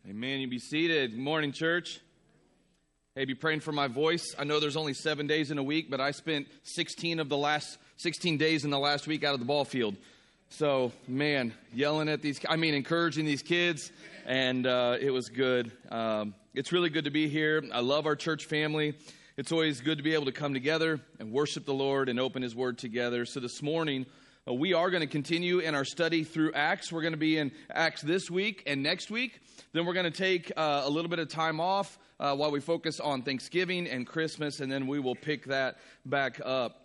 Amen. You be seated. Good morning, church. Hey, be praying for my voice. I know there's only 7 days in a week, but I spent 16 days in the last week out of the ball field. So, man, encouraging these kids, and it was good. It's really good to be here. I love our church family. It's always good to be able to come together and worship the Lord and open His Word together. So this morning, we are going to continue in our study through Acts. We're going to be in Acts this week and next week. Then we're going to take a little bit of time off while we focus on Thanksgiving and Christmas, and then we will pick that back up.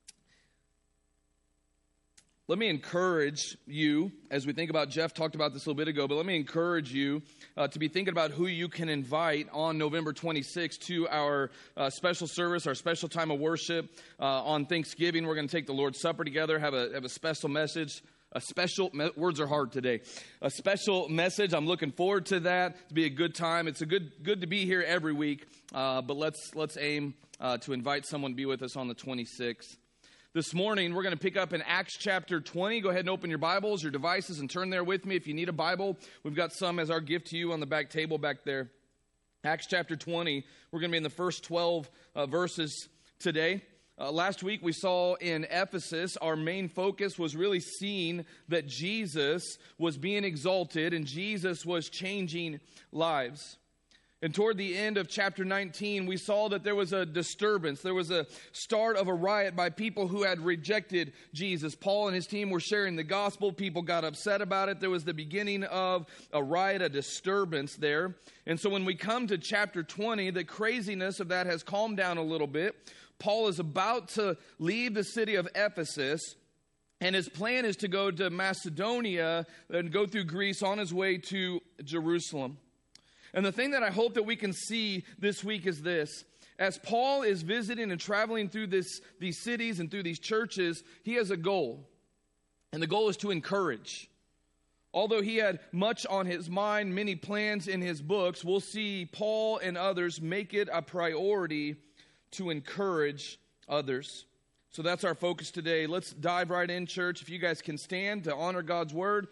Let me encourage you, as we think about, Jeff talked about this a little bit ago, but let me encourage you to be thinking about who you can invite on November 26th to our special service, our special time of worship. On Thanksgiving, we're going to take the Lord's Supper together, have a special message. Words are hard today. A special message. I'm looking forward to that. It'll be a good time. It's good to be here every week. But let's aim to invite someone to be with us on the 26th. This morning, we're going to pick up in Acts chapter 20. Go ahead and open your Bibles, your devices, and turn there with me. If you need a Bible, we've got some as our gift to you on the back table back there. Acts chapter 20. We're going to be in the first 12 verses today. Last week we saw in Ephesus, our main focus was really seeing that Jesus was being exalted and Jesus was changing lives. And toward the end of chapter 19, we saw that there was a disturbance. There was a start of a riot by people who had rejected Jesus. Paul and his team were sharing the gospel. People got upset about it. There was the beginning of a riot, a disturbance there. And so when we come to chapter 20, the craziness of that has calmed down a little bit. Paul is about to leave the city of Ephesus, and his plan is to go to Macedonia and go through Greece on his way to Jerusalem. And the thing that I hope that we can see this week is this. As Paul is visiting and traveling through these cities and through these churches, he has a goal. And the goal is to encourage. Although he had much on his mind, many plans in his books, we'll see Paul and others make it a priority to encourage others. So that's our focus today. Let's dive right in, church. If you guys can stand to honor God's word,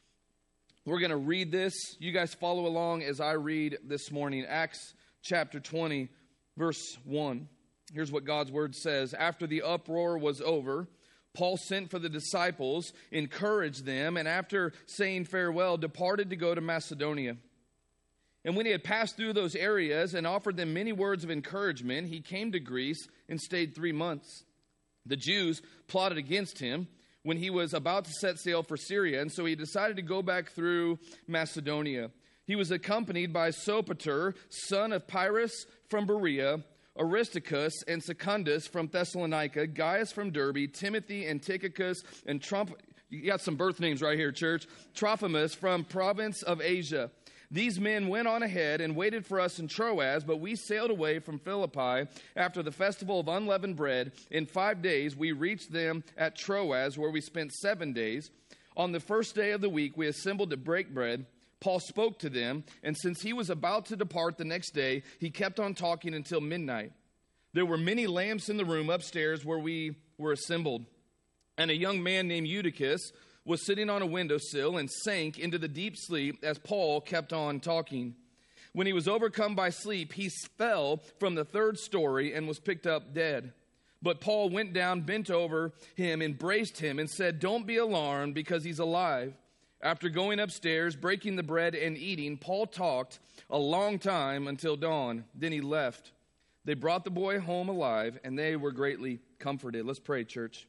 we're going to read this. You guys follow along as I read this morning. Acts chapter 20, verse 1. Here's what God's word says. After the uproar was over, Paul sent for the disciples, encouraged them, and after saying farewell, departed to go to Macedonia. And when he had passed through those areas and offered them many words of encouragement, he came to Greece and stayed 3 months. The Jews plotted against him when he was about to set sail for Syria, and so he decided to go back through Macedonia. He was accompanied by Sopater, son of Pyrrhus from Berea, Aristarchus and Secundus from Thessalonica, Gaius from Derbe, Timothy and Tychicus, and you got some birth names right here, church, Trophimus from province of Asia. These men went on ahead and waited for us in Troas, but we sailed away from Philippi after the festival of unleavened bread. In 5 days, we reached them at Troas, where we spent 7 days. On the first day of the week, we assembled to break bread. Paul spoke to them, and since he was about to depart the next day, he kept on talking until midnight. There were many lamps in the room upstairs where we were assembled, and a young man named Eutychus was sitting on a windowsill and sank into the deep sleep as Paul kept on talking. When he was overcome by sleep, he fell from the 3rd story and was picked up dead. But Paul went down, bent over him, embraced him, and said, "Don't be alarmed, because he's alive." After going upstairs, breaking the bread and eating, Paul talked a long time until dawn. Then he left. They brought the boy home alive, and they were greatly comforted. Let's pray, church.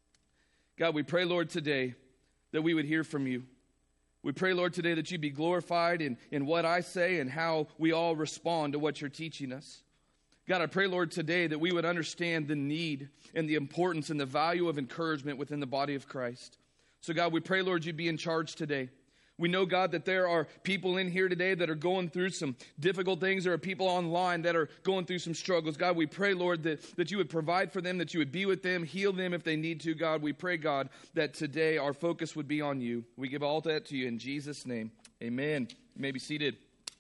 God, we pray, Lord, today that we would hear from you. We pray, Lord, today that you be glorified in what I say and how we all respond to what you're teaching us. God, I pray, Lord, today that we would understand the need and the importance and the value of encouragement within the body of Christ. So, God, we pray, Lord, you be in charge today. We know, God, that there are people in here today that are going through some difficult things. There are people online that are going through some struggles. God, we pray, Lord, that you would provide for them, that you would be with them, heal them if they need to. God, we pray, God, that today our focus would be on you. We give all that to you in Jesus' name. Amen. You may be seated.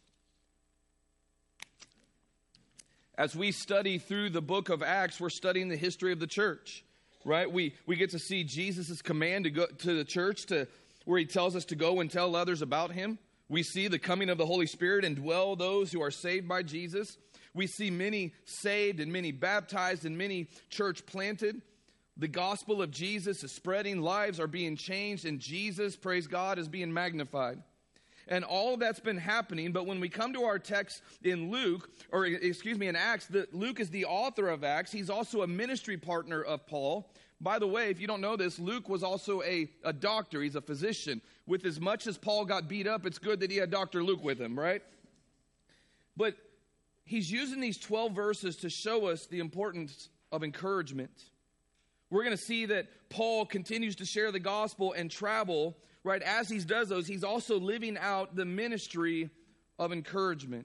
As we study through the book of Acts, we're studying the history of the church, right? We get to see Jesus' command to go to the church, where he tells us to go and tell others about him. We see the coming of the Holy Spirit indwell those who are saved by Jesus. We see many saved and many baptized and many church planted. The gospel of Jesus is spreading. Lives are being changed. And Jesus, praise God, is being magnified. And all of that's been happening. But when we come to our text in in Acts, Luke is the author of Acts. He's also a ministry partner of Paul. By the way, if you don't know this, Luke was also a doctor. He's a physician. With as much as Paul got beat up, it's good that he had Dr. Luke with him, right? But he's using these 12 verses to show us the importance of encouragement. We're going to see that Paul continues to share the gospel and travel, right? As he does those, he's also living out the ministry of encouragement.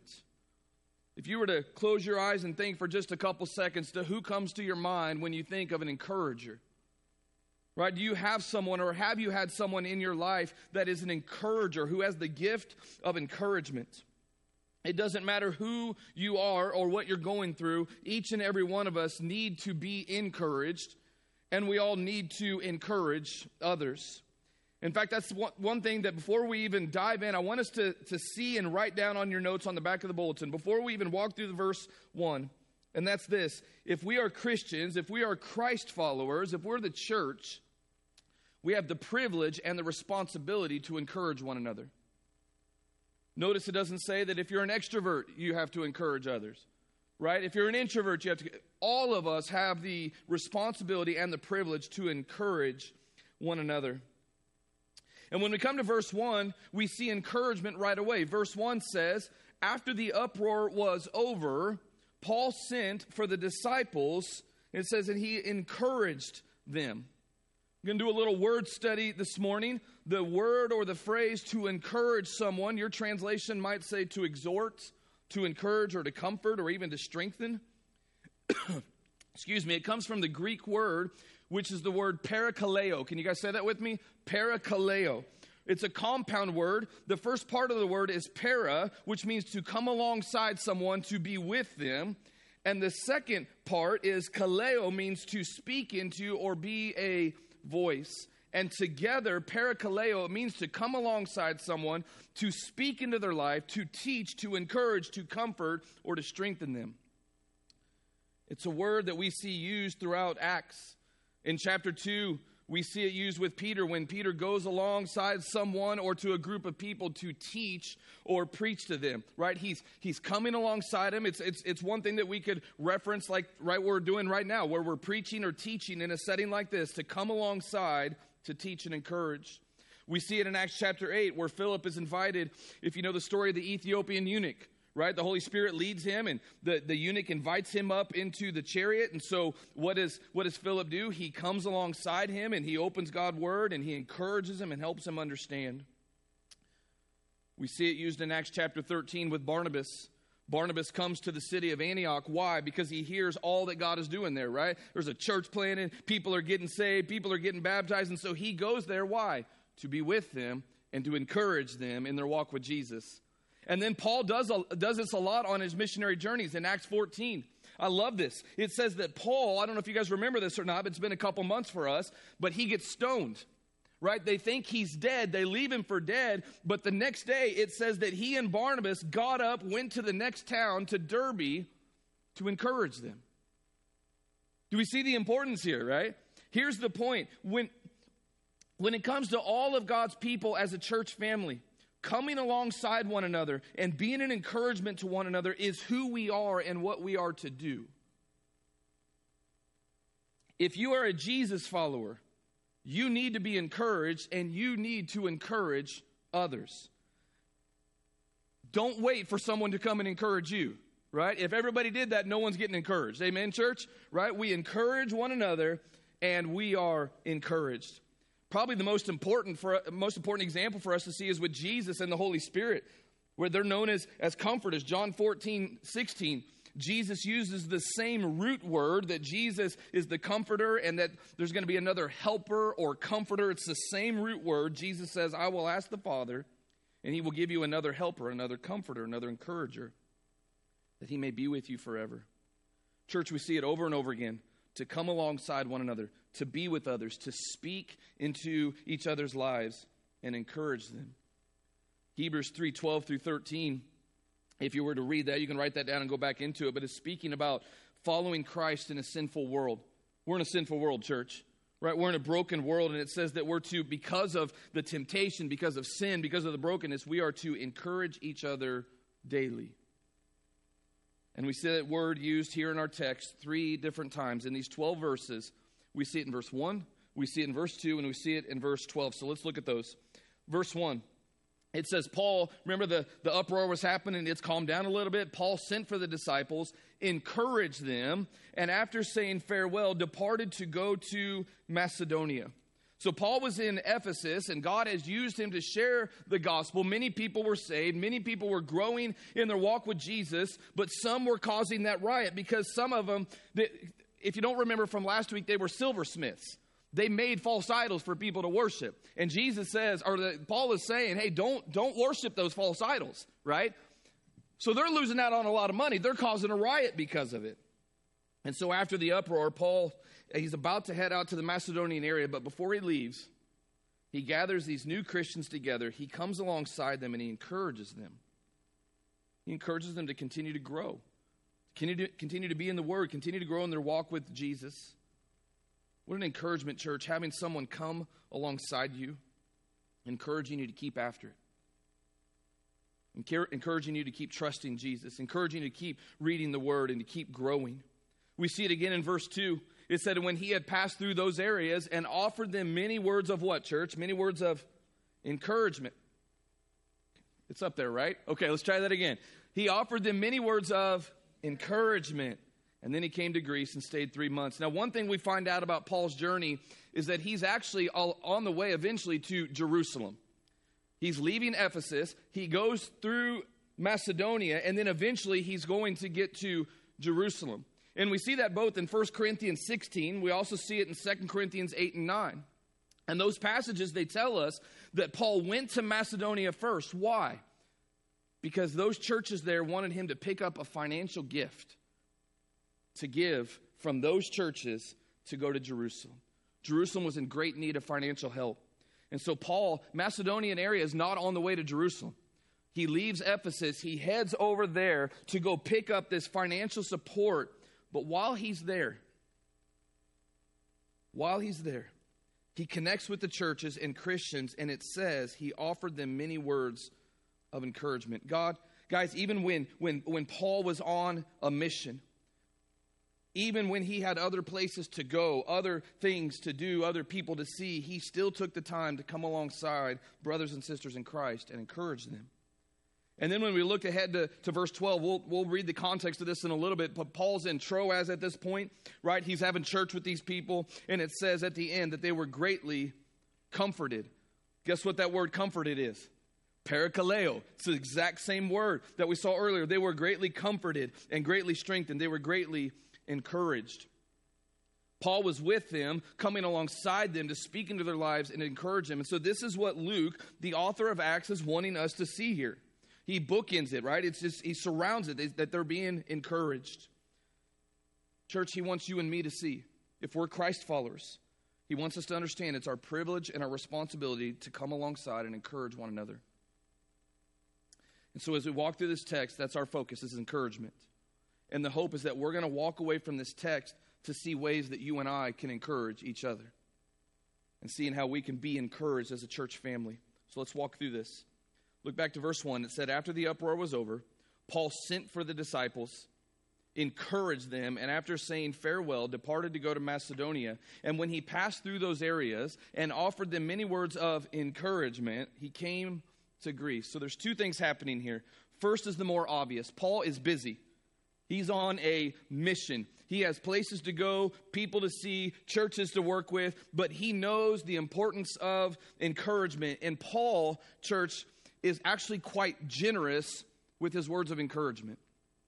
If you were to close your eyes and think for just a couple seconds to who comes to your mind when you think of an encourager, right? Do you have someone, or have you had someone in your life that is an encourager, who has the gift of encouragement? It doesn't matter who you are or what you're going through. Each and every one of us need to be encouraged, and we all need to encourage others. In fact, that's one thing that before we even dive in, I want us to see and write down on your notes on the back of the bulletin, before we even walk through the verse 1. And that's this: if we are Christians, if we are Christ followers, if we're the church, we have the privilege and the responsibility to encourage one another. Notice it doesn't say that if you're an extrovert, you have to encourage others, right? If you're an introvert, you have to. All of us have the responsibility and the privilege to encourage one another. And when we come to verse 1, we see encouragement right away. Verse 1 says, after the uproar was over, Paul sent for the disciples. It says that he encouraged them. We're going to do a little word study this morning. The word or the phrase to encourage someone, your translation might say to exhort, to encourage, or to comfort, or even to strengthen. It comes from the Greek word, which is the word parakaleo. Can you guys say that with me? Parakaleo. It's a compound word. The first part of the word is para, which means to come alongside someone, to be with them. And the second part is kaleo, means to speak into or be a voice. And together, parakaleo, it means to come alongside someone, to speak into their life, to teach, to encourage, to comfort, or to strengthen them. It's a word that we see used throughout Acts. In chapter 2, we see it used with Peter when Peter goes alongside someone or to a group of people to teach or preach to them, right? He's coming alongside him. It's one thing that we could reference like right what we're doing right now, where we're preaching or teaching in a setting like this, to come alongside to teach and encourage. We see it in Acts chapter 8 where Philip is invited, if you know the story of the Ethiopian eunuch. Right? The Holy Spirit leads him, and the eunuch invites him up into the chariot. And so what does Philip do? He comes alongside him, and he opens God's word, and he encourages him and helps him understand. We see it used in Acts chapter 13 with Barnabas. Barnabas comes to the city of Antioch. Why? Because he hears all that God is doing there, right? There's a church planted. People are getting saved. People are getting baptized. And so he goes there. Why? To be with them and to encourage them in their walk with Jesus. And then Paul does this a lot on his missionary journeys in Acts 14. I love this. It says that Paul, I don't know if you guys remember this or not, but it's been a couple months for us, but he gets stoned, right? They think he's dead. They leave him for dead. But the next day, it says that he and Barnabas got up, went to the next town, to Derbe, to encourage them. Do we see the importance here, right? Here's the point. When it comes to all of God's people as a church family, coming alongside one another and being an encouragement to one another is who we are and what we are to do. If you are a Jesus follower, you need to be encouraged and you need to encourage others. Don't wait for someone to come and encourage you, right? If everybody did that, no one's getting encouraged. Amen, church? Right? We encourage one another and we are encouraged. Probably the most important example for us to see is with Jesus and the Holy Spirit, where they're known as comforters. John 14:16, Jesus uses the same root word, that Jesus is the comforter and that there's going to be another helper or comforter. It's the same root word. Jesus says, I will ask the Father, and he will give you another helper, another comforter, another encourager, that he may be with you forever. Church, we see it over and over again. To come alongside one another, to be with others, to speak into each other's lives and encourage them. Hebrews 3:12 through 13. If you were to read that, you can write that down and go back into it. But it's speaking about following Christ in a sinful world. We're in a sinful world, church. Right? We're in a broken world, and it says that we're to, because of the temptation, because of sin, because of the brokenness, we are to encourage each other daily. And we see that word used here in our text 3 different times. In these 12 verses, we see it in verse 1, we see it in verse 2, and we see it in verse 12. So let's look at those. Verse 1. It says, Paul, remember the uproar was happening, it's calmed down a little bit. Paul sent for the disciples, encouraged them, and after saying farewell, departed to go to Macedonia. So Paul was in Ephesus, and God has used him to share the gospel. Many people were saved. Many people were growing in their walk with Jesus, but some were causing that riot because some of them, if you don't remember from last week, they were silversmiths. They made false idols for people to worship. And Jesus says, Paul is saying, hey, don't worship those false idols, right? So they're losing out on a lot of money. They're causing a riot because of it. And so after the uproar, Paul, he's about to head out to the Macedonian area, but before he leaves, he gathers these new Christians together. He comes alongside them and he encourages them. He encourages them to continue to grow, continue to be in the Word, continue to grow in their walk with Jesus. What an encouragement, church, having someone come alongside you, encouraging you to keep after it, encouraging you to keep trusting Jesus, encouraging you to keep reading the Word and to keep growing. We see it again in verse 2. It said, when he had passed through those areas and offered them many words of what, church? Many words of encouragement. It's up there, right? Okay, let's try that again. He offered them many words of encouragement. And then he came to Greece and stayed 3 months. Now, one thing we find out about Paul's journey is that he's actually on the way eventually to Jerusalem. He's leaving Ephesus. He goes through Macedonia, and then eventually he's going to get to Jerusalem. And we see that both in 1 Corinthians 16. We also see it in 2 Corinthians 8 and 9. And those passages, they tell us that Paul went to Macedonia first. Why? Because those churches there wanted him to pick up a financial gift to give from those churches to go to Jerusalem. Jerusalem was in great need of financial help. And so Paul, Macedonian area, is not on the way to Jerusalem. He leaves Ephesus. He heads over there to go pick up this financial support. But while he's there, he connects with the churches and Christians, and it says he offered them many words of encouragement. Guys, even when Paul was on a mission, even when he had other places to go, other things to do, other people to see, he still took the time to come alongside brothers and sisters in Christ and encourage them. And then when we look ahead to verse 12, we'll read the context of this in a little bit. But Paul's in Troas at this point, right? He's having church with these people. And it says at the end that they were greatly comforted. Guess what that word comforted is? Parakaleo. It's the exact same word that we saw earlier. They were greatly comforted and greatly strengthened. They were greatly encouraged. Paul was with them, coming alongside them to speak into their lives and encourage them. And so this is what Luke, the author of Acts, is wanting us to see here. He bookends it, right? It's just, he surrounds it, that they're being encouraged. Church, he wants you and me to see, if we're Christ followers, he wants us to understand it's our privilege and our responsibility to come alongside and encourage one another. And so as we walk through this text, that's our focus, is encouragement. And the hope is that we're going to walk away from this text to see ways that you and I can encourage each other and seeing how we can be encouraged as a church family. So let's walk through this. Look back to verse 1. It said, after the uproar was over, Paul sent for the disciples, encouraged them, and after saying farewell, departed to go to Macedonia. And when he passed through those areas and offered them many words of encouragement, he came to Greece. So there's two things happening here. First is the more obvious. Paul is busy. He's on a mission. He has places to go, people to see, churches to work with, but he knows the importance of encouragement. And Paul, church, is actually quite generous with his words of encouragement.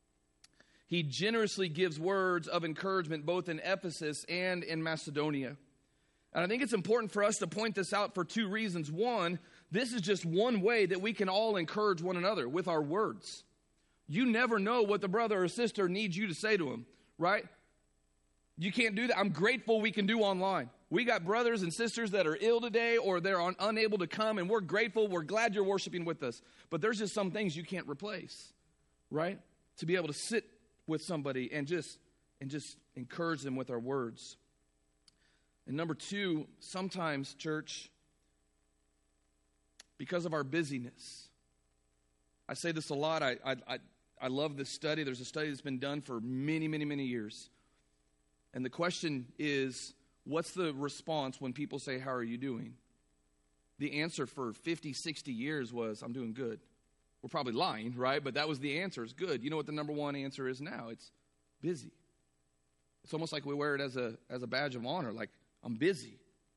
He generously gives words of encouragement both in Ephesus and in Macedonia. And I think it's important for us to point this out for two reasons. One, this is just one way that we can all encourage one another with our words. You never know what the brother or sister needs you to say to them, right? You can't do that. I'm grateful we can do online. We got brothers and sisters that are ill today or they're unable to come, and we're grateful. We're glad you're worshiping with us. But there's just some things you can't replace, right? To be able to sit with somebody and just encourage them with our words. And number two, sometimes, church, because of our busyness, I say this a lot. I love this study. There's a study that's been done for many, many, many years. And the question is, what's the response when people say, how are you doing? The answer for 50, 60 years was, I'm doing good. We're probably lying, right? But that was the answer. It's good. You know what the number one answer is now? It's busy. It's almost like we wear it as a badge of honor, like, I'm busy.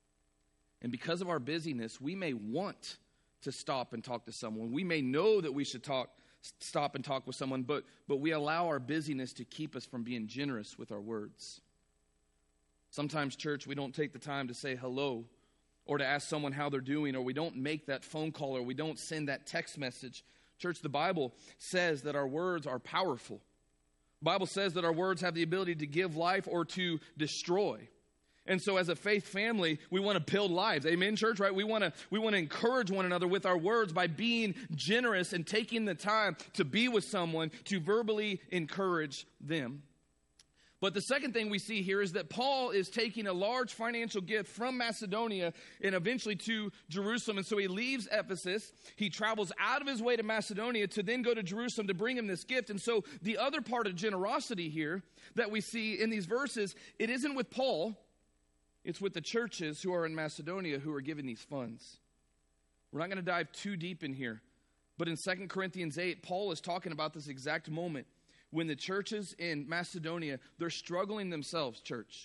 And because of our busyness, we may want to stop and talk to someone. We may know that we should stop and talk with someone, but we allow our busyness to keep us from being generous with our words. Sometimes, church, we don't take the time to say hello or to ask someone how they're doing, or we don't make that phone call, or we don't send that text message. Church, the Bible says that our words are powerful. The Bible says that our words have the ability to give life or to destroy. And so as a faith family, we want to build lives. Amen, church, right? We want to encourage one another with our words by being generous and taking the time to be with someone, to verbally encourage them. But the second thing we see here is that Paul is taking a large financial gift from Macedonia and eventually to Jerusalem. And so he leaves Ephesus. He travels out of his way to Macedonia to then go to Jerusalem to bring him this gift. And so the other part of generosity here that we see in these verses, it isn't with Paul. It's with the churches who are in Macedonia who are giving these funds. We're not going to dive too deep in here. But in 2 Corinthians 8, Paul is talking about this exact moment when the churches in Macedonia, they're struggling themselves, church.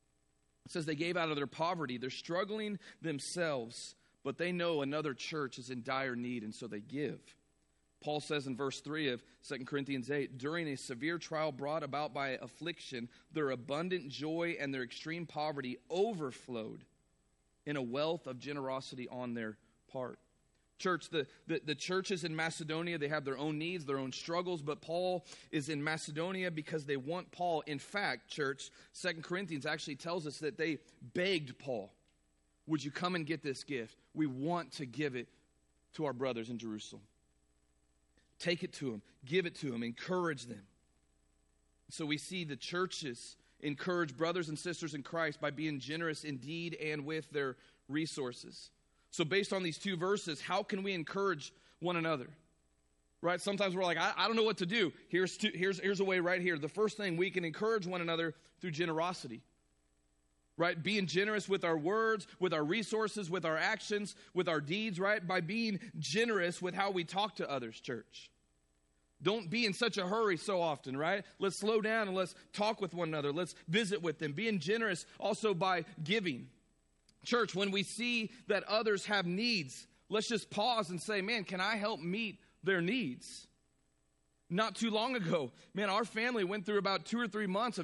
It says they gave out of their poverty. They're struggling themselves, but they know another church is in dire need, and so they give. Paul says in verse 3 of 2 Corinthians 8, during a severe trial brought about by affliction, their abundant joy and their extreme poverty overflowed in a wealth of generosity on their part. Church, the churches in Macedonia, they have their own needs, their own struggles, but Paul is in Macedonia because they want Paul. In fact, church, 2 Corinthians actually tells us that they begged Paul, would you come and get this gift? We want to give it to our brothers in Jerusalem. Take it to them, give it to them, encourage them. So we see the churches encourage brothers and sisters in Christ by being generous in deed and with their resources. So based on these two verses, how can we encourage one another? Right? Sometimes we're like, I don't know what to do. Here's a way right here. The first thing, we can encourage one another through generosity. Right? Being generous with our words, with our resources, with our actions, with our deeds, right? By being generous with how we talk to others, church. Don't be in such a hurry so often, right? Let's slow down and let's talk with one another. Let's visit with them. Being generous also by giving. Church, when we see that others have needs, let's just pause and say, man, can I help meet their needs? Not too long ago, man, our family went through about 2 or 3 months of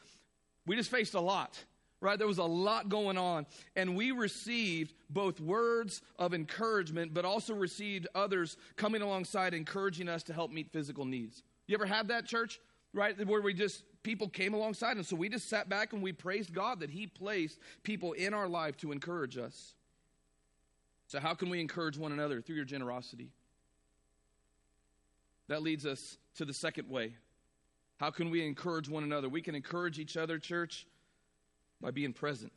we just faced a lot, right? There was a lot going on, and we received both words of encouragement, but also received others coming alongside encouraging us to help meet physical needs. You ever had that, church? Right? Where people came alongside, and so we just sat back and we praised God that He placed people in our life to encourage us. So how can we encourage one another? Through your generosity. That leads us to the second way. How can we encourage one another? We can encourage each other, church, by being present.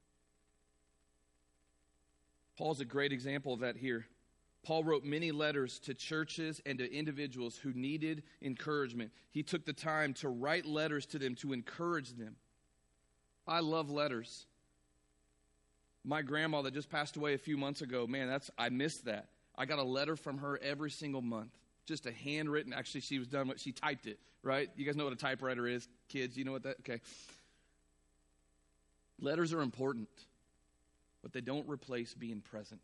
Paul's a great example of that here. Paul wrote many letters to churches and to individuals who needed encouragement. He took the time to write letters to them to encourage them. I love letters. My grandma that just passed away a few months ago, man, I missed that. I got a letter from her every single month. Just a handwritten, actually she typed it, right? You guys know what a typewriter is, kids, you know what that, okay. Letters are important, but they don't replace being present.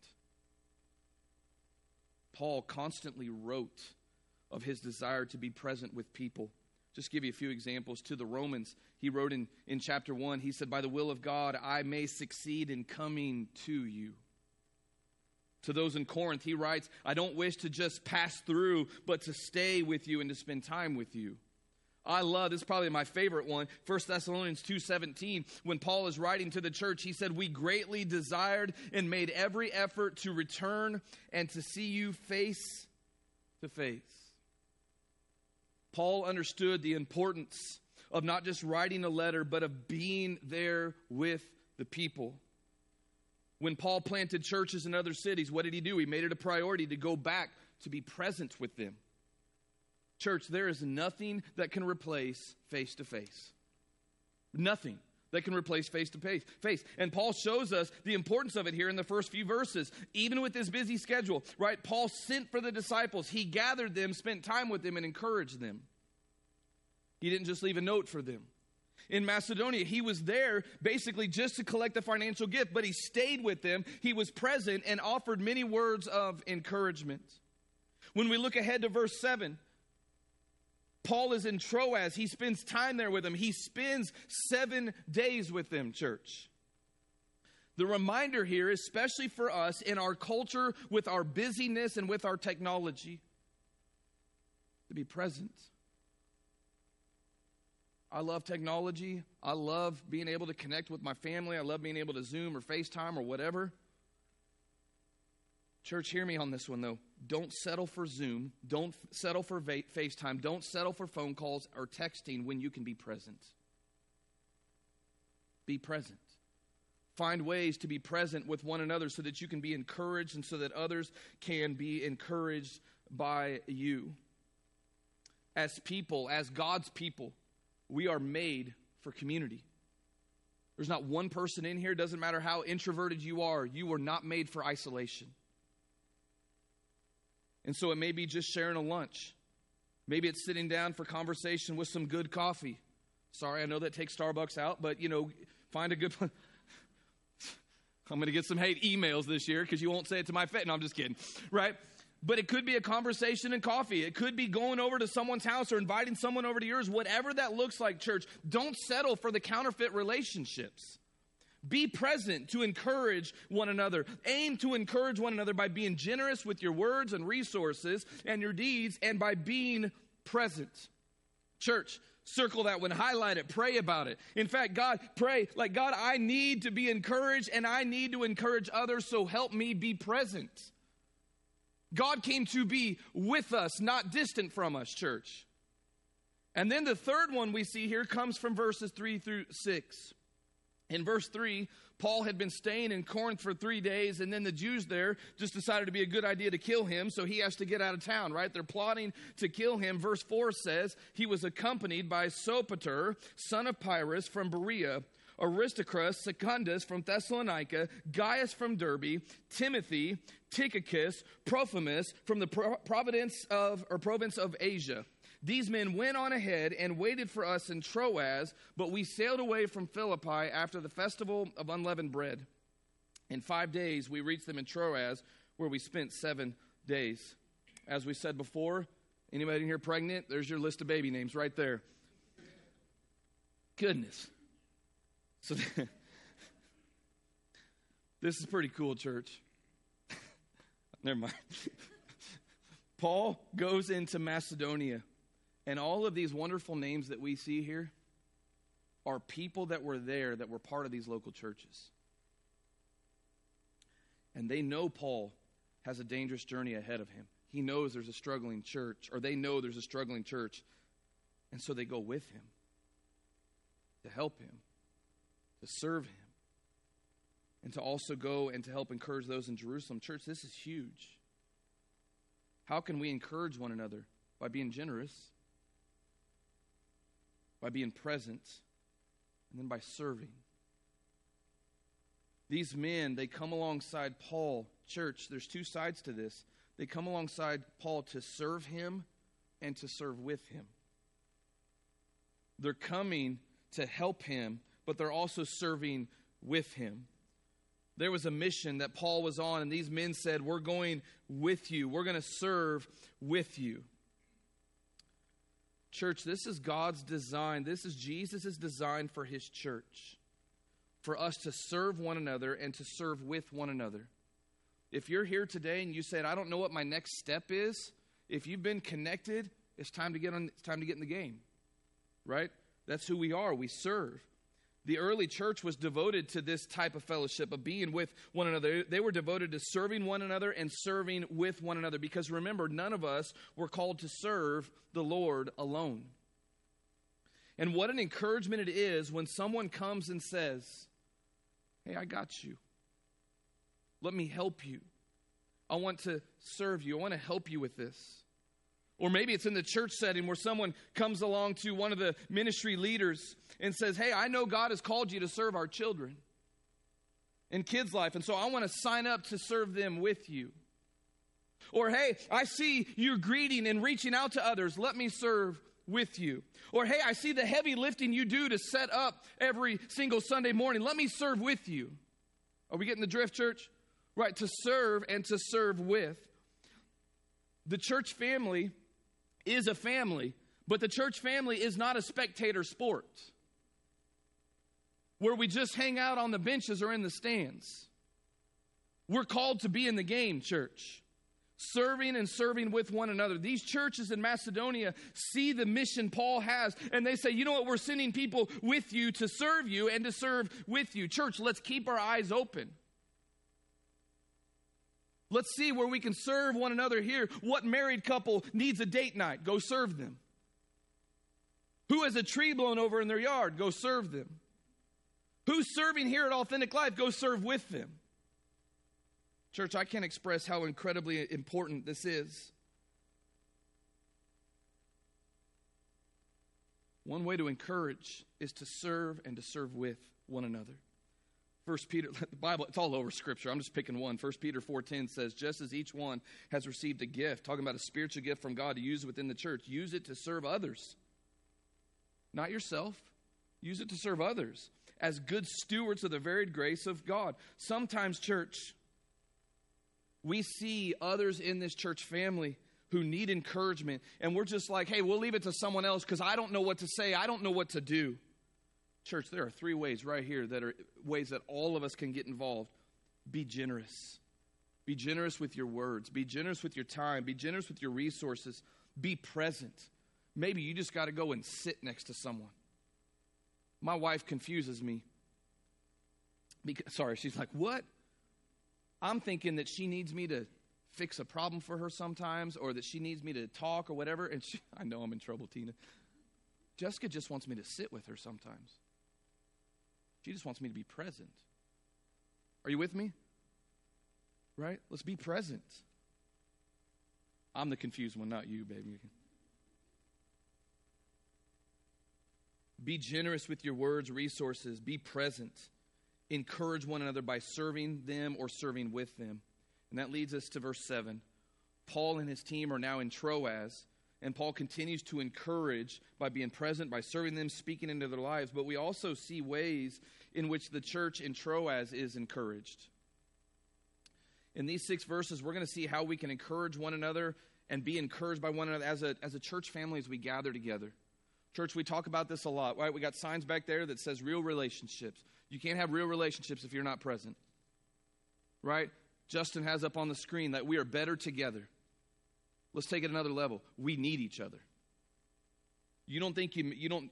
Paul constantly wrote of his desire to be present with people. Just give you a few examples. To the Romans, he wrote in chapter 1, he said, by the will of God, I may succeed in coming to you. To those in Corinth, he writes, I don't wish to just pass through, but to stay with you and to spend time with you. I love, this is probably my favorite one, 1 Thessalonians 2:17. When Paul is writing to the church, he said, "We greatly desired and made every effort to return and to see you face to face." Paul understood the importance of not just writing a letter, but of being there with the people. When Paul planted churches in other cities, what did he do? He made it a priority to go back to be present with them. Church, there is nothing that can replace face-to-face. Nothing that can replace face-to-face. And Paul shows us the importance of it here in the first few verses. Even with his busy schedule, right? Paul sent for the disciples. He gathered them, spent time with them, and encouraged them. He didn't just leave a note for them. In Macedonia, he was there basically just to collect the financial gift, but he stayed with them. He was present and offered many words of encouragement. When we look ahead to verse 7, Paul is in Troas. He spends time there with them. He spends 7 days with them, church. The reminder here, especially for us in our culture, with our busyness and with our technology, to be present. I love technology. I love being able to connect with my family. I love being able to Zoom or FaceTime or whatever. Church, hear me on this one, though. Don't settle for Zoom. Don't settle for FaceTime. Don't settle for phone calls or texting when you can be present. Be present. Find ways to be present with one another so that you can be encouraged and so that others can be encouraged by you. As people, as God's people, we are made for community. There's not one person in here, doesn't matter how introverted you are not made for isolation. And so it may be just sharing a lunch. Maybe it's sitting down for conversation with some good coffee. Sorry, I know that takes Starbucks out, but, find a good one. I'm going to get some hate emails this year because you won't say it to my face. No, I'm just kidding, right? But it could be a conversation and coffee. It could be going over to someone's house or inviting someone over to yours. Whatever that looks like, church, don't settle for the counterfeit relationships. Be present to encourage one another. Aim to encourage one another by being generous with your words and resources and your deeds and by being present. Church, circle that one, highlight it, pray about it. In fact, pray, God, I need to be encouraged and I need to encourage others, so help me be present. God came to be with us, not distant from us, church. And then the third one we see here comes from verses 3 through 6. In verse 3, Paul had been staying in Corinth for 3 days, and then the Jews there just decided to be a good idea to kill him, so he has to get out of town, right? They're plotting to kill him. Verse 4 says, he was accompanied by Sopater, son of Pyrrhus from Berea, Aristarchus, Secundus from Thessalonica, Gaius from Derbe, Timothy, Tychicus, Trophimus from the province of Asia. These men went on ahead and waited for us in Troas, but we sailed away from Philippi after the festival of unleavened bread. In 5 days, we reached them in Troas, where we spent 7 days. As we said before, anybody in here pregnant? There's your list of baby names right there. Goodness. So this is pretty cool, church. Never mind. Paul goes into Macedonia. And all of these wonderful names that we see here are people that were there that were part of these local churches. And they know Paul has a dangerous journey ahead of him. He knows there's a struggling church, or they know there's a struggling church. And so they go with him to help him, to serve him, and to also go and to help encourage those in Jerusalem. Church, this is huge. How can we encourage one another? By being generous, by being present, and then by serving. These men, they come alongside Paul. Church, there's 2 sides to this. They come alongside Paul to serve him and to serve with him. They're coming to help him, but they're also serving with him. There was a mission that Paul was on, and these men said, we're going with you. We're going to serve with you. Church, this is God's design. This is Jesus' design for his church. For us to serve one another and to serve with one another. If you're here today and you said, I don't know what my next step is, if you've been connected, it's time to get in the game. right? That's who we are. We serve. The early church was devoted to this type of fellowship, of being with one another. They were devoted to serving one another and serving with one another. Because remember, none of us were called to serve the Lord alone. And what an encouragement it is when someone comes and says, hey, I got you. Let me help you. I want to serve you. I want to help you with this. Or maybe it's in the church setting where someone comes along to one of the ministry leaders and says, hey, I know God has called you to serve our children in kids' life, and so I want to sign up to serve them with you. Or, hey, I see you're greeting and reaching out to others. Let me serve with you. Or, hey, I see the heavy lifting you do to set up every single Sunday morning. Let me serve with you. Are we getting the drift, church? Right, to serve and to serve with. The church family is a family, but the church family is not a spectator sport where we just hang out on the benches or in the stands. We're called to be in the game, church, serving and serving with one another. These churches in Macedonia see the mission Paul has, and they say, you know what, we're sending people with you to serve you and to serve with you. Church, let's keep our eyes open. Let's see where we can serve one another here. What married couple needs a date night? Go serve them. Who has a tree blown over in their yard? Go serve them. Who's serving here at Authentic Life? Go serve with them. Church, I can't express how incredibly important this is. One way to encourage is to serve and to serve with one another. 1 Peter, the Bible, it's all over Scripture. I'm just picking one. 1 Peter 4:10 says, just as each one has received a gift, talking about a spiritual gift from God to use within the church, use it to serve others. Not yourself. Use it to serve others as good stewards of the varied grace of God. Sometimes, church, we see others in this church family who need encouragement, and we're just like, hey, we'll leave it to someone else because I don't know what to say. I don't know what to do. Church, there are 3 ways right here that are ways that all of us can get involved. Be generous. Be generous with your words. Be generous with your time. Be generous with your resources. Be present. Maybe you just got to go and sit next to someone. My wife confuses me. She's like, what? I'm thinking that she needs me to fix a problem for her sometimes, or that she needs me to talk or whatever. And I know I'm in trouble, Tina. Jessica just wants me to sit with her sometimes. She just wants me to be present. Are you with me? Right? Let's be present. I'm the confused one, not you, baby. Be generous with your words, resources. Be present. Encourage one another by serving them or serving with them. And that leads us to verse 7. Paul and his team are now in Troas. And Paul continues to encourage by being present, by serving them, speaking into their lives. But we also see ways in which the church in Troas is encouraged. In these 6 verses, we're going to see how we can encourage one another and be encouraged by one another as a church family as we gather together. Church, we talk about this a lot, right? We got signs back there that says real relationships. You can't have real relationships if you're not present, right? Justin has up on the screen that we are better together. Let's take it another level. We need each other. You don't think you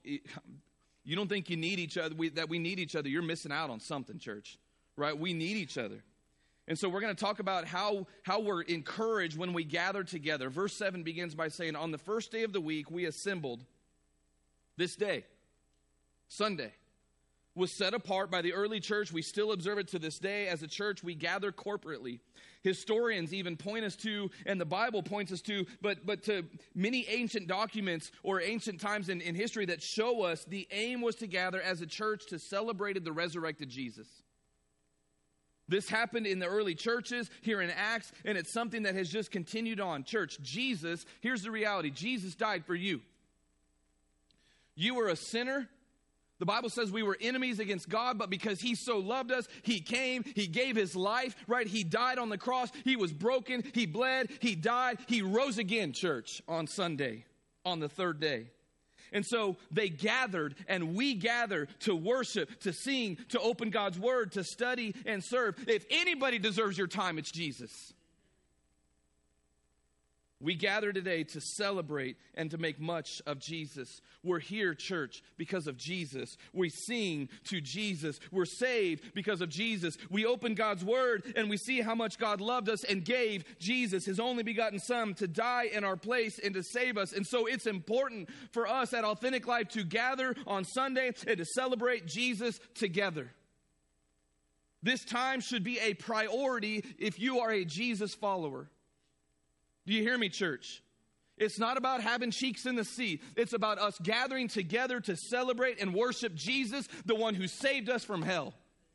need each other, that we need each other. You're missing out on something, church. Right? We need each other. And so we're going to talk about how we're encouraged when we gather together. Verse 7 begins by saying, on the first day of the week, we assembled. This day, Sunday, was set apart by the early church. We still observe it to this day. As a church, we gather corporately. Historians even point us to, and the Bible points us to, but to many ancient documents or ancient times in history that show us the aim was to gather as a church to celebrate the resurrected Jesus. This happened in the early churches here in Acts, and it's something that has just continued on. Church, Jesus, here's the reality. Jesus died for you. You were a sinner. The Bible says we were enemies against God, but because He so loved us, He came, He gave His life, right? He died on the cross. He was broken. He bled. He died. He rose again, church, on Sunday, on the 3rd day. And so they gathered, and we gather to worship, to sing, to open God's Word, to study and serve. If anybody deserves your time, it's Jesus. We gather today to celebrate and to make much of Jesus. We're here, church, because of Jesus. We sing to Jesus. We're saved because of Jesus. We open God's word and we see how much God loved us and gave Jesus, his only begotten Son, to die in our place and to save us. And so it's important for us at Authentic Life to gather on Sunday and to celebrate Jesus together. This time should be a priority if you are a Jesus follower. Do you hear me, church? It's not about having cheeks in the sea. It's about us gathering together to celebrate and worship Jesus, the one who saved us from hell.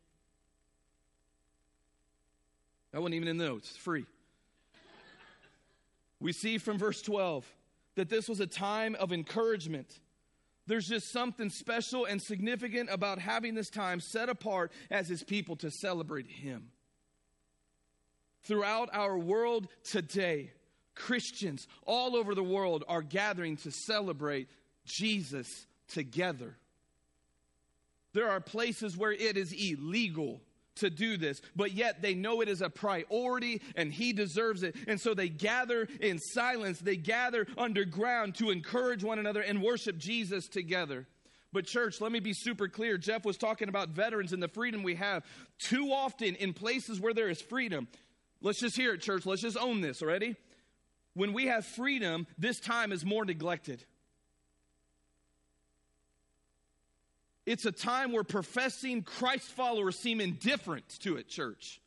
That wasn't even in the notes. It's free. We see from verse 12 that this was a time of encouragement. There's just something special and significant about having this time set apart as his people to celebrate him. Throughout our world today, Christians all over the world are gathering to celebrate Jesus together. There are places where it is illegal to do this, but yet they know it is a priority and he deserves it. And so they gather in silence. They gather underground to encourage one another and worship Jesus together. But church, let me be super clear. Jeff was talking about veterans and the freedom we have. Too often in places where there is freedom, let's just hear it, church. Let's just own this, already? When we have freedom, this time is more neglected. It's a time where professing Christ followers seem indifferent to it, church.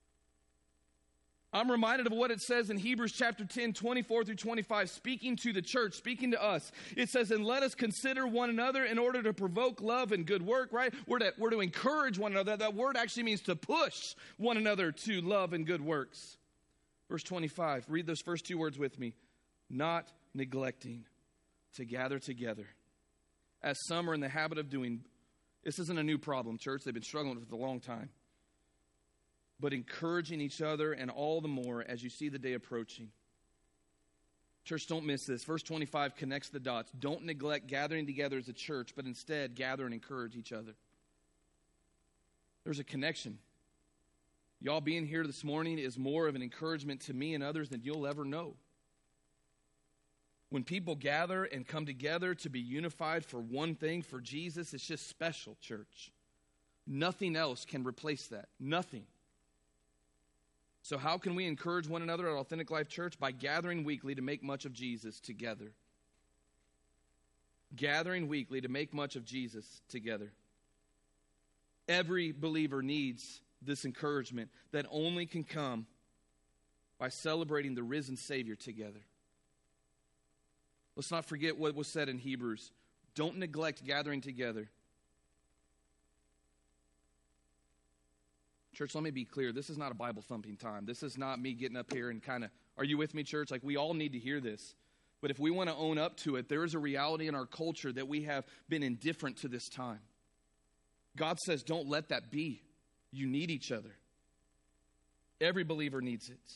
I'm reminded of what it says in Hebrews chapter 10, 24 through 25, speaking to the church, speaking to us. It says, and let us consider one another in order to provoke love and good work, right? We're to encourage one another. That word actually means to push one another to love and good works. Verse 25, read those first two words with me. Not neglecting to gather together, as some are in the habit of doing. This isn't a new problem, church. They've been struggling with it for a long time. But encouraging each other, and all the more as you see the day approaching. Church, don't miss this. Verse 25 connects the dots. Don't neglect gathering together as a church, but instead gather and encourage each other. There's a connection. Y'all being here this morning is more of an encouragement to me and others than you'll ever know. When people gather and come together to be unified for one thing, for Jesus, it's just special, church. Nothing else can replace that. Nothing. So how can we encourage one another at Authentic Life Church? By gathering weekly to make much of Jesus together. Gathering weekly to make much of Jesus together. Every believer needs this encouragement that only can come by celebrating the risen Savior together. Let's not forget what was said in Hebrews. Don't neglect gathering together. Church, let me be clear. This is not a Bible thumping time. This is not me getting up here and kind of, are you with me, church? Like, we all need to hear this. But if we want to own up to it, there is a reality in our culture that we have been indifferent to this time. God says, don't let that be. You need each other. Every believer needs it.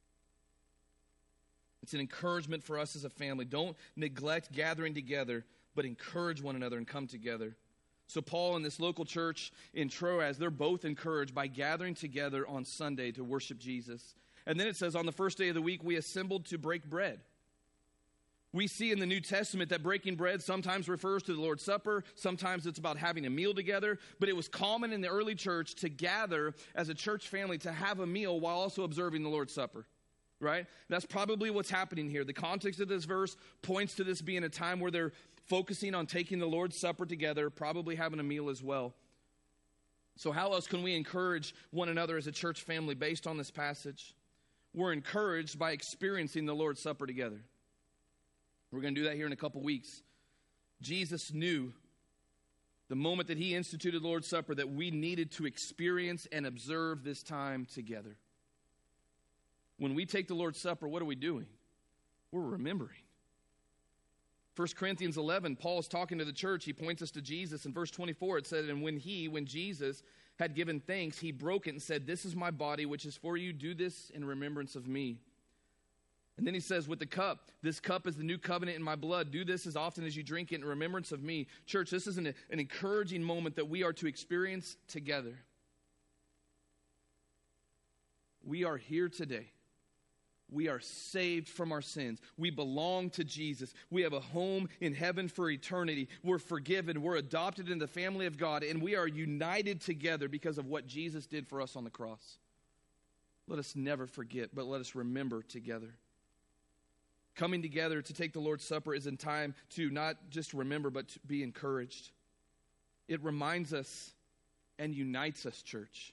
It's an encouragement for us as a family. Don't neglect gathering together, but encourage one another and come together. So Paul and this local church in Troas, they're both encouraged by gathering together on Sunday to worship Jesus. And then it says, on the first day of the week, we assembled to break bread. We see in the New Testament that breaking bread sometimes refers to the Lord's Supper. Sometimes it's about having a meal together. But it was common in the early church to gather as a church family to have a meal while also observing the Lord's Supper. Right? That's probably what's happening here. The context of this verse points to this being a time where they're focusing on taking the Lord's Supper together, probably having a meal as well. So how else can we encourage one another as a church family based on this passage? We're encouraged by experiencing the Lord's Supper together. We're going to do that here in a couple weeks. Jesus knew the moment that he instituted the Lord's Supper that we needed to experience and observe this time together. When we take the Lord's Supper, what are we doing? We're remembering. 1 Corinthians 11, Paul is talking to the church. He points us to Jesus. In verse 24, it said, and when Jesus had given thanks, he broke it and said, this is my body, which is for you. Do this in remembrance of me. And then he says, with the cup, this cup is the new covenant in my blood. Do this as often as you drink it in remembrance of me. Church, this is an encouraging moment that we are to experience together. We are here today We are saved from our sins. We belong to Jesus. We have a home in heaven for eternity. We're forgiven. We're adopted in the family of God, and we are united together because of what Jesus did for us on the cross. Let us never forget, but let us remember together. Coming together to take the Lord's Supper is in time to not just remember, but to be encouraged. It reminds us and unites us, church.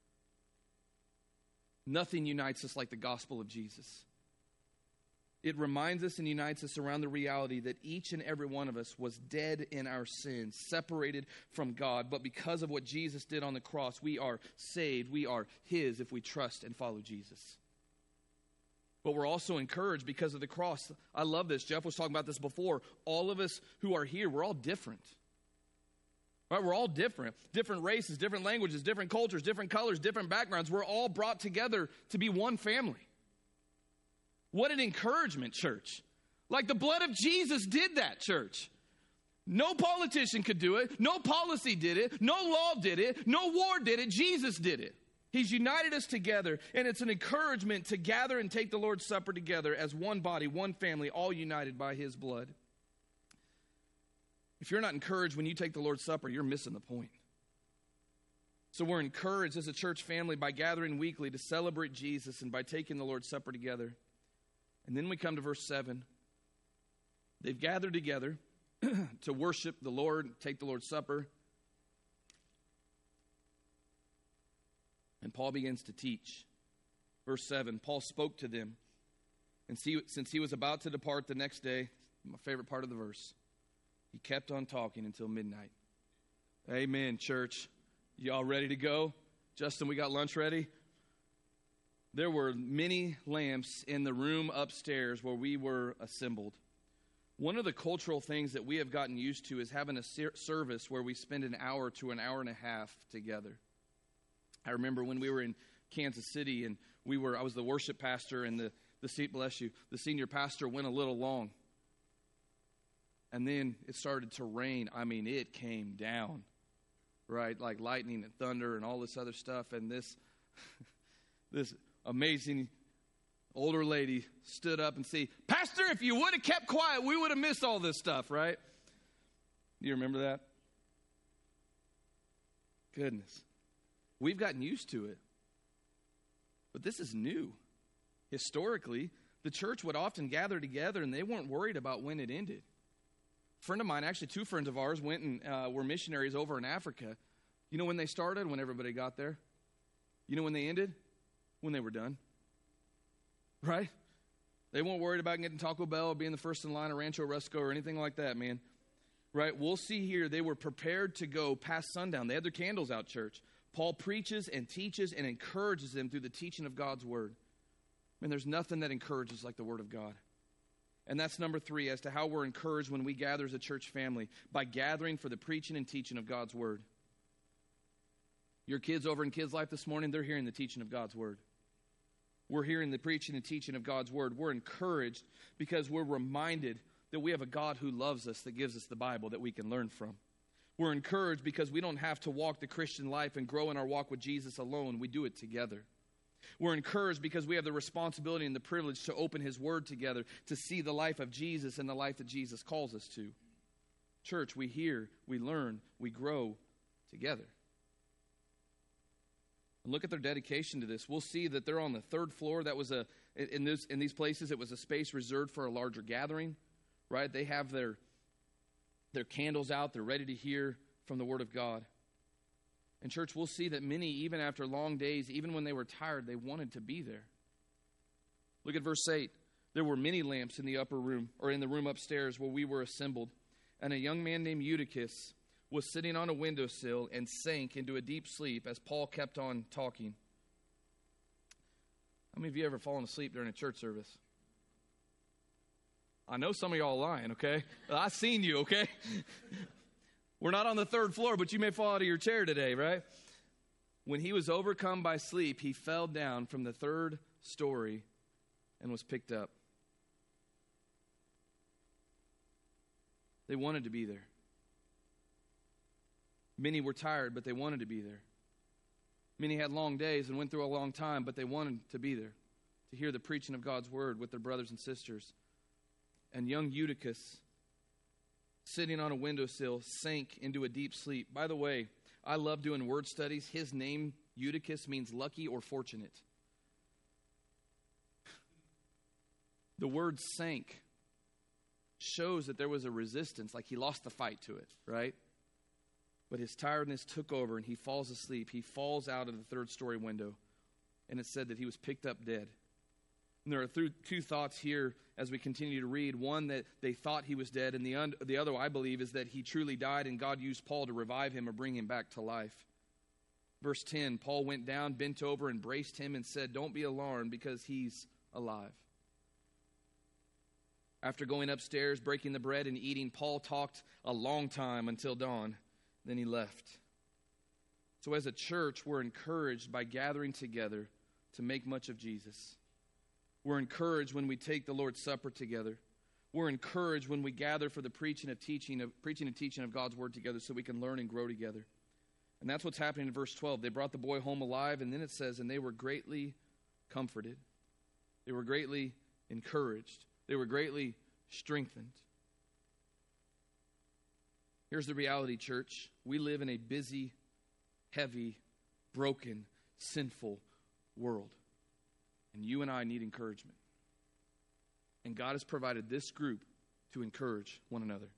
Nothing unites us like the gospel of Jesus. It reminds us and unites us around the reality that each and every one of us was dead in our sins, separated from God. But because of what Jesus did on the cross, we are saved. We are His if we trust and follow Jesus. But we're also encouraged because of the cross. I love this. Jeff was talking about this before. All of us who are here, we're all different. Right? We're all different. Different races, different languages, different cultures, different colors, different backgrounds. We're all brought together to be one family. What an encouragement, church. Like the blood of Jesus did that, church. No politician could do it. No policy did it. No law did it. No war did it. Jesus did it. He's united us together, and it's an encouragement to gather and take the Lord's Supper together as one body, one family, all united by His blood. If you're not encouraged when you take the Lord's Supper, you're missing the point. So we're encouraged as a church family by gathering weekly to celebrate Jesus and by taking the Lord's Supper together. And then we come to verse 7. They've gathered together to worship the Lord, take the Lord's Supper. And Paul begins to teach. Verse 7, Paul spoke to them. And since he was about to depart the next day, my favorite part of the verse, he kept on talking until midnight. Amen, church. Y'all ready to go? Justin, we got lunch ready? There were many lamps in the room upstairs where we were assembled. One of the cultural things that we have gotten used to is having a service where we spend an hour to an hour and a half together. I remember when we were in Kansas City and I was the worship pastor and the senior pastor went a little long. And then it started to rain. I mean, it came down, right? Like lightning and thunder and all this other stuff. And this amazing older lady stood up and said, "Pastor, if you would have kept quiet, we would have missed all this stuff," right? Do you remember that? Goodness. We've gotten used to it. But this is new. Historically, the church would often gather together and they weren't worried about when it ended. A friend of mine, actually 2 friends of ours, went and were missionaries over in Africa. You know when they started? When everybody got there. You know when they ended? When they were done. Right? They weren't worried about getting Taco Bell or being the first in line at Rancho Rusco or anything like that, man. Right? We'll see here they were prepared to go past sundown. They had their candles out, church. Paul preaches and teaches and encourages them through the teaching of God's word. And there's nothing that encourages like the word of God. And that's number 3 as to how we're encouraged when we gather as a church family, by gathering for the preaching and teaching of God's word. Your kids over in Kids Life this morning, they're hearing the teaching of God's word. We're hearing the preaching and teaching of God's word. We're encouraged because we're reminded that we have a God who loves us, that gives us the Bible that we can learn from. We're encouraged because we don't have to walk the Christian life and grow in our walk with Jesus alone. We do it together. We're encouraged because we have the responsibility and the privilege to open His Word together, to see the life of Jesus and the life that Jesus calls us to. Church, we hear, we learn, we grow together. And look at their dedication to this. We'll see that they're on the 3rd floor. That was in these places, it was a space reserved for a larger gathering, right? They have their candles out. They're ready to hear from the Word of God. And church, we'll see that many, even after long days, even when they were tired, they wanted to be there. Look at verse 8. There were many lamps in the upper room, or in the room upstairs where we were assembled. And a young man named Eutychus was sitting on a windowsill and sank into a deep sleep as Paul kept on talking. How many of you ever fallen asleep during a church service? I know some of y'all are lying, okay? I seen you, okay? We're not on the 3rd floor, but you may fall out of your chair today, right? When he was overcome by sleep, he fell down from the 3rd story and was picked up. They wanted to be there. Many were tired, but they wanted to be there. Many had long days and went through a long time, but they wanted to be there. to hear the preaching of God's word with their brothers and sisters. And young Eutychus, sitting on a windowsill, sank into a deep sleep. By the way, I love doing word studies. His name, Eutychus, means lucky or fortunate. The word sank shows that there was a resistance, like he lost the fight to it, right? But his tiredness took over and he falls asleep. He falls out of the third-story window. And it said that he was picked up dead. And there are two thoughts here as we continue to read. One, that they thought he was dead, and the other, I believe, is that he truly died and God used Paul to revive him or bring him back to life. Verse 10, Paul went down, bent over, and braced him and said, "Don't be alarmed, because he's alive." After going upstairs, breaking the bread, and eating, Paul talked a long time until dawn. Then he left. So as a church, we're encouraged by gathering together to make much of Jesus. We're encouraged when we take the Lord's Supper together. We're encouraged when we gather for the preaching and teaching of God's Word together so we can learn and grow together. And that's what's happening in verse 12. They brought the boy home alive, and then it says, and they were greatly comforted. They were greatly encouraged. They were greatly strengthened. Here's the reality, church. We live in a busy, heavy, broken, sinful world. And you and I need encouragement. And God has provided this group to encourage one another.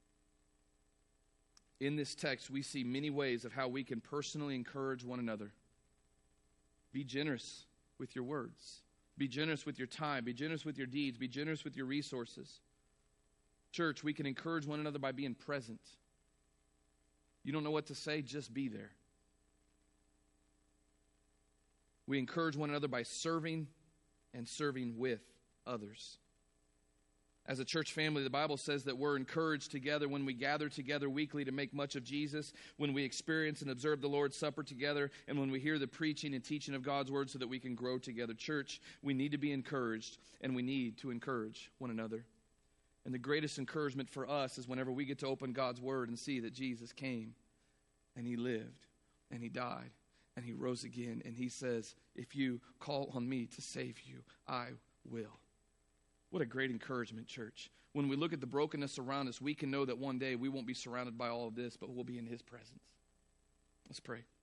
In this text, we see many ways of how we can personally encourage one another. Be generous with your words. Be generous with your time. Be generous with your deeds. Be generous with your resources. Church, we can encourage one another by being present. You don't know what to say, just be there. We encourage one another by serving and serving with others. As a church family, the Bible says that we're encouraged together when we gather together weekly to make much of Jesus, when we experience and observe the Lord's Supper together, and when we hear the preaching and teaching of God's Word so that we can grow together. Church, we need to be encouraged, and we need to encourage one another. And the greatest encouragement for us is whenever we get to open God's Word and see that Jesus came, and He lived, and He died, and He rose again, and He says, if you call on me to save you, I will. What a great encouragement, church. When we look at the brokenness around us, we can know that one day we won't be surrounded by all of this, but we'll be in His presence. Let's pray.